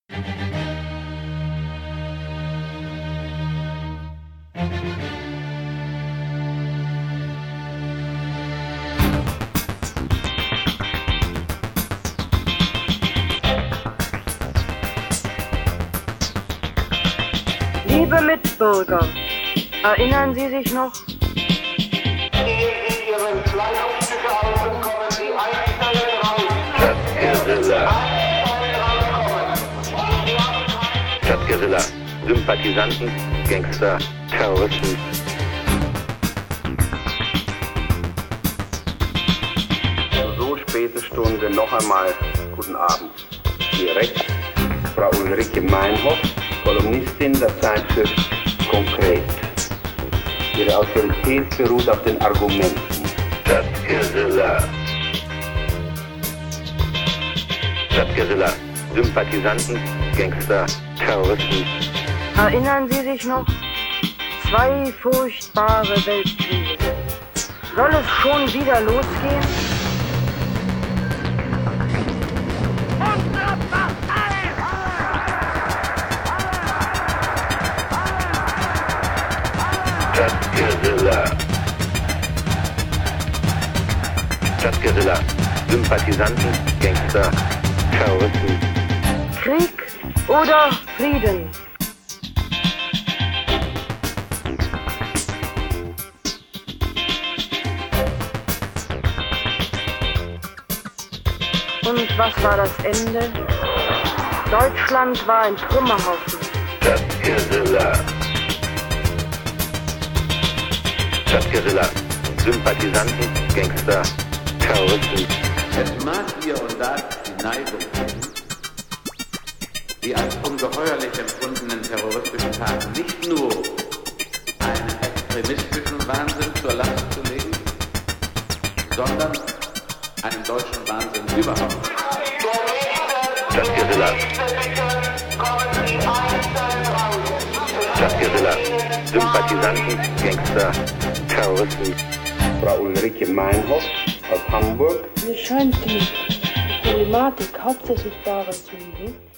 Liebe Mitbürger, erinnern Sie sich noch? Ihren Kleidungsstücke aus, kommen Sie einzeln raus. Stadtguerilla, Sympathisanten, Gangster, Terroristen. So späte Stunde noch einmal guten Abend. Hier rechts Frau Ulrike Meinhof, Kolumnistin der Zeitschrift Konkret. Ihre Autorität beruht auf den Argumenten. Stadtguerilla. Stadtguerilla, Sympathisanten, Gangster, Terroristen. Erinnern Sie sich noch? 2 furchtbare Weltkriege. Soll es schon wieder losgehen? Stadtguerilla. Stadtguerilla, Sympathisanten, Gangster, Terroristen. Krieg oder Frieden? Und was war das Ende? Deutschland war ein Trümmerhaufen. Stadtguerilla. Stadtguerilla, Sympathisanten, Gangster, Terroristen. Es mag hier und da die Neigung geben, die als ungeheuerlich empfundenen terroristischen Taten nicht nur einen extremistischen Wahnsinn zur Last zu legen, sondern einen deutschen Wahnsinn überhaupt. Stadtguerilla. Stadtguerilla, Sympathisanten, Gangster, Terroristen. Frau Ulrike Meinhof aus Hamburg. Mir scheint die Problematik hauptsächlich darin zu liegen,